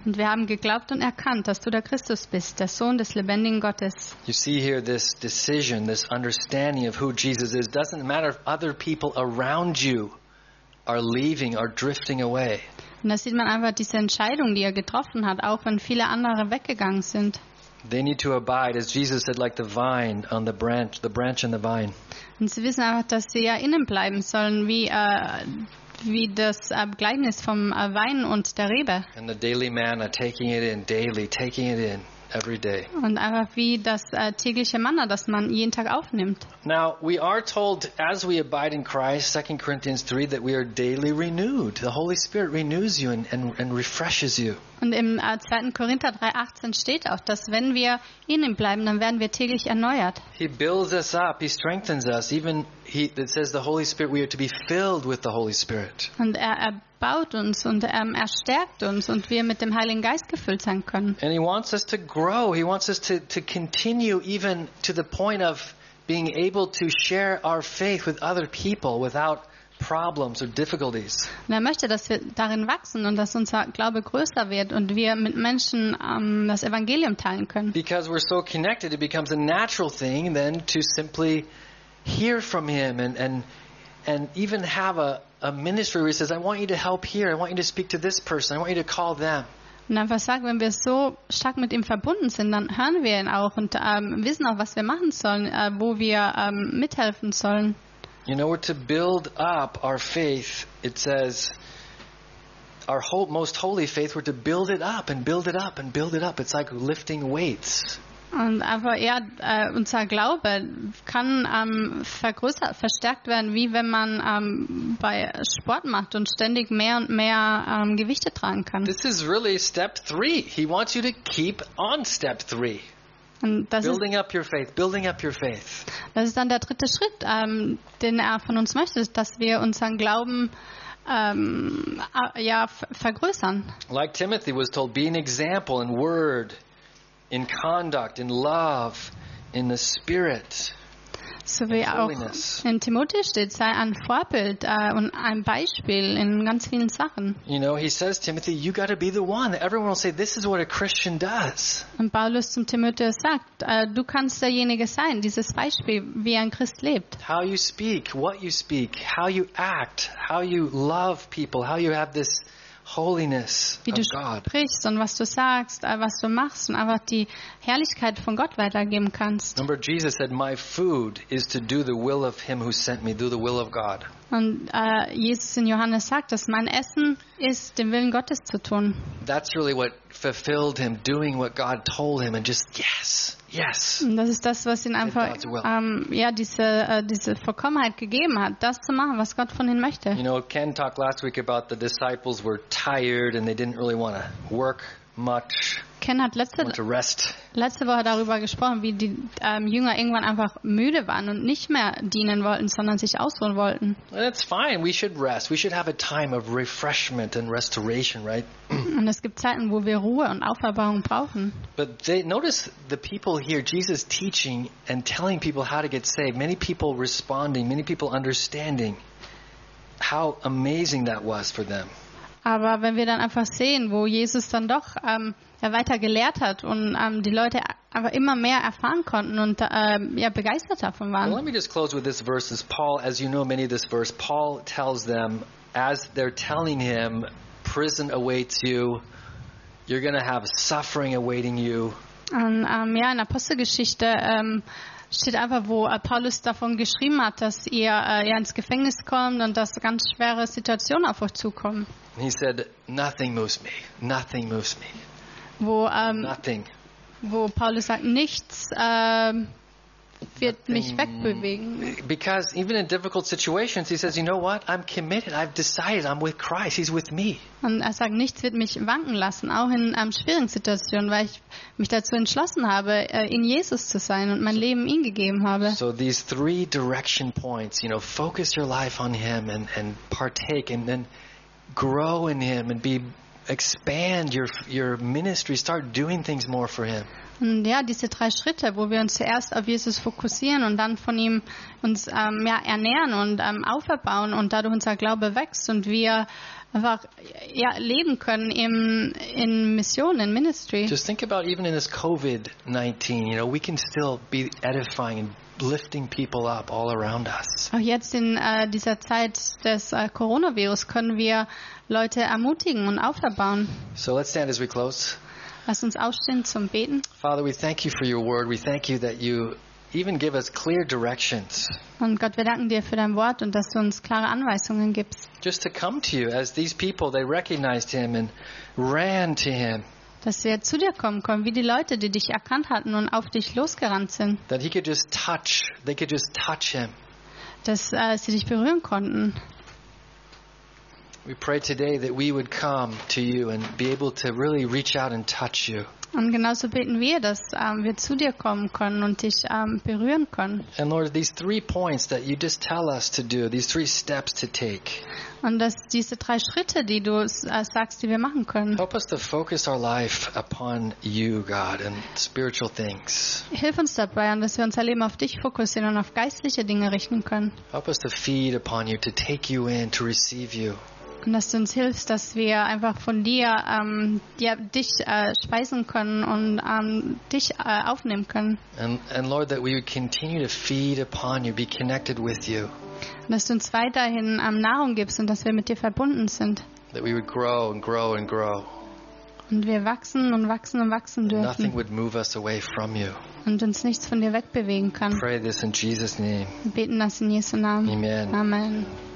Und wir haben geglaubt und erkannt, dass du der Christus bist, der Sohn des lebendigen Gottes. You see here this decision, this understanding of who Jesus is. Doesn't matter if other people around you are leaving or drifting away. Und da sieht man einfach diese Entscheidung, die er getroffen hat, auch wenn viele andere weggegangen sind. They need to abide, as Jesus said, like the vine on the branch, the branch and the vine. Und sie wissen einfach, dass sie ja innen bleiben sollen, wie, äh, wie das äh, Gleichnis vom äh, Wein und der Rebe. And the daily manna, taking it in daily, taking it in every day. Und einfach wie das äh, tägliche Manna, das man jeden Tag aufnimmt. Now, we are told as we abide in Christ, Second Corinthians three, that we are daily renewed. The Holy Spirit renews you and, and, and refreshes you. Und im äh, zweiten Korinther drei achtzehn steht auch, dass wenn wir in ihm bleiben, dann werden wir täglich erneuert. He builds us up. He strengthens us. Even he, it says the Holy Spirit, we are to be filled with the Holy Spirit. Und er erbaut uns und ähm, er stärkt uns und wir mit dem Heiligen Geist gefüllt sein können. And he wants us to grow. He wants us to, to continue even to the point of being able to share our faith with other people without problems or difficulties. Und er möchte, dass wir darin wachsen und dass unser Glaube größer wird und wir mit Menschen ähm, das Evangelium teilen können. Because we're so connected, it becomes a natural thing then to simply hear from him and and and even have a, a ministry where he says, I want you to help here. I want you to speak to this person. I want you to call them. Und einfach sagen, wenn wir so stark mit ihm verbunden sind, dann hören wir ihn auch und ähm, wissen auch, was wir machen sollen, äh, wo wir ähm, mithelfen sollen. You know, we're to build up our faith. It says, our whole, most holy faith, we're to build it up and build it up and build it up. It's like lifting weights. Und einfach, ja, äh, unser Glaube kann ähm, vergrößert, verstärkt werden, wie wenn man ähm, bei Sport macht und ständig mehr und mehr ähm, Gewichte tragen kann. This is really step three. He wants you to keep on step three. Und das ist, Building up your faith, building up your faith. das ist dann der dritte Schritt, ähm, den er von uns möchte, dass wir unseren Glauben ähm, äh, ja, ver- vergrößern. Like Timothy was told, be an example in word, in conduct, in love, in the spirit. So wie auch in Timotheus steht, sei ein Vorbild äh, und ein Beispiel in ganz vielen Sachen. You know, he says, Timothy, you got to be the one that everyone will say, this is what a Christian does. Und Paulus zum Timotheus sagt, äh, du kannst derjenige sein, dieses Beispiel, wie ein Christ lebt. How you speak, what you speak, how you act, how you love people, how you have this holiness Wie du of God. sprichst und was du sagst, äh, was du machst und einfach die Herrlichkeit von Gott weitergeben kannst. Remember, Jesus said, my food is to do the will of him who sent me, do the will of God. Und äh, Jesus in Johannes sagt, dass mein Essen ist, den Willen Gottes zu tun. That's really what fulfilled him, doing what God told him and just, yes, yes. Und das ist das, was ihn einfach God's will. ähm, ja, diese, äh, diese Vollkommenheit gegeben hat, das zu machen, was Gott von ihm möchte. You know, Ken talked last week about the disciples were tired and they didn't really want to work much, Ken hat letzte, want to rest. letzte Woche darüber gesprochen, wie die ähm, Jünger irgendwann einfach müde waren und nicht mehr dienen wollten, sondern sich ausruhen wollten. And it's fine. We should rest. We should have a time of refreshment and restoration, right? Und es gibt Zeiten, wo wir Ruhe und Auferbauung brauchen. But they, notice the people here, Jesus teaching and telling people how to get saved. Many people responding, many people understanding how amazing that was for them. Aber wenn wir dann einfach sehen, wo Jesus dann doch ähm, ja, weiter gelehrt hat und ähm, die Leute einfach immer mehr erfahren konnten und ähm, ja, begeistert davon Well, let waren. me just close with this verse. As Paul, as you know, many of this verse, Paul tells them, as they're telling him, prison awaits you, you're going to have suffering awaiting you. Und, ähm, ja, in der Apostelgeschichte ähm, steht einfach, wo äh, Paulus davon geschrieben hat, dass ihr äh, ja, ins Gefängnis kommt und dass ganz schwere Situationen auf euch zukommen. And he said, nothing moves me, nothing moves me, Wo, ähm, nothing. wo Paulus sagt, nichts ähm, wird mich Nothing. wegbewegen. Because even in difficult situations, he says, you know what? I'm committed. I've decided I'm with Christ. He's with me. Und er sagt, nichts wird mich wanken lassen, auch in ähm, schwierigen Situationen, weil ich mich dazu entschlossen habe, äh, in Jesus zu sein und mein Leben ihm gegeben habe. So these three direction points, you know, focus your life on him and, and partake and then grow in him and be expand your your ministry, start doing things more for him. Und ja, diese drei Schritte, wo wir uns zuerst auf Jesus fokussieren und dann von ihm uns ähm, ja, ernähren und ähm, auferbauen und dadurch unser Glaube wächst und wir einfach ja, leben können im, in Mission, in Ministry. Just think about even in this COVID nineteen, you know, we can still be edifying and lifting people up all around us. Auch jetzt in äh, dieser Zeit des äh, Coronavirus können wir Leute ermutigen und auferbauen. So let's stand as we close. Lass uns aufstehen zum Beten. Father, we thank you for your word. We thank you that you even give us clear directions Und Gott, wir danken dir für dein Wort und dass du uns klare Anweisungen gibst. just to come to you. As these people, they recognized him and ran to him, Dass wir zu dir kommen können, wie die Leute, die dich erkannt hatten und auf dich losgerannt sind. that he could just touch, they could just touch him. Dass äh, sie dich berühren konnten. We pray today that we would come to you and be able to really reach out and touch you. Und genauso beten wir, dass ähm, wir zu dir kommen können und dich ähm, berühren können. And Lord, these three points that you just tell us to do, these three steps to take, Und dass diese drei Schritte, die du äh, sagst, die wir machen können, help us to focus our life upon you, God, and spiritual things. hilf uns dabei und dass wir unser Leben auf dich fokussieren und auf geistliche Dinge richten können. Help us to feed upon you, to take you in, to receive you. Und dass du uns hilfst, dass wir einfach von dir ähm, ja, dich äh, speisen können und ähm, dich äh, aufnehmen können. And, and Lord, that we would continue to feed upon you, be connected with you, Und dass du uns weiterhin ähm, Nahrung gibst und dass wir mit dir verbunden sind. that we would grow and grow and grow. Und wir wachsen und wachsen und wachsen Nothing dürfen. would move us away from you. Und uns nichts von dir wegbewegen kann. Pray this in Jesus' name. Wir beten das in Jesu Namen. Amen. Amen.